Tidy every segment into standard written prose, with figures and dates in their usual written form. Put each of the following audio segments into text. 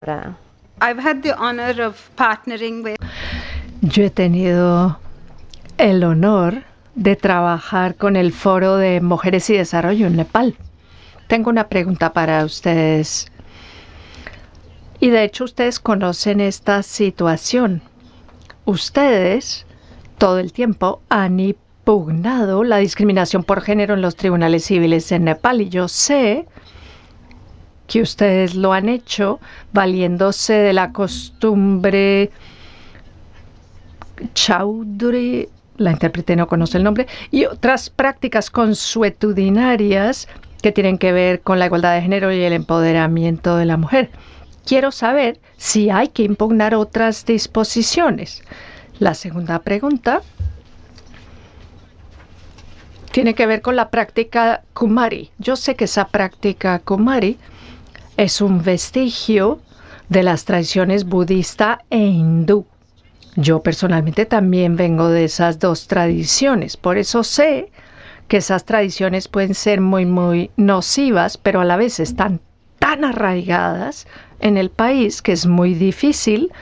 Ahora, I've had the honor of partnering with Yo he tenido el honor de trabajar con el Foro de Mujeres y Desarrollo en Nepal. Tengo una pregunta para ustedes. Y de hecho ustedes conocen esta situación. Ustedes todo el tiempo han impugnado la discriminación por género en los tribunales civiles en Nepal y yo sé que ustedes lo han hecho valiéndose de la costumbre Chaudhry, la intérprete no conoce el nombre, y otras prácticas consuetudinarias que tienen que ver con la igualdad de género y el empoderamiento de la mujer. Quiero saber si hay que impugnar otras disposiciones. La segunda pregunta tiene que ver con la práctica Kumari. Yo sé que esa práctica Kumari es un vestigio de las tradiciones budista e hindú. Yo personalmente también vengo de esas dos tradiciones, por eso sé que esas tradiciones pueden ser muy nocivas, pero a la vez están tan arraigadas en el país que es muy difícil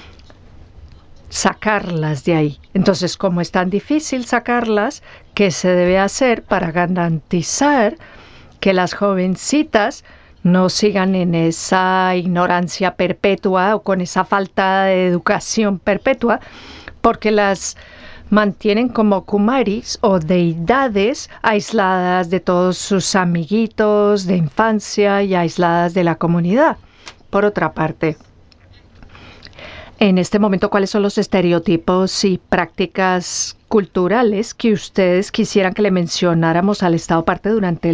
sacarlas de ahí. Entonces, como es tan difícil sacarlas, ¿qué se debe hacer para garantizar que las jovencitas no sigan en esa ignorancia perpetua o con esa falta de educación perpetua, porque las mantienen como kumaris o deidades aisladas de todos sus amiguitos de infancia y aisladas de la comunidad? Por otra parte, en este momento, ¿cuáles son los estereotipos y prácticas culturales que ustedes quisieran que le mencionáramos al Estado parte durante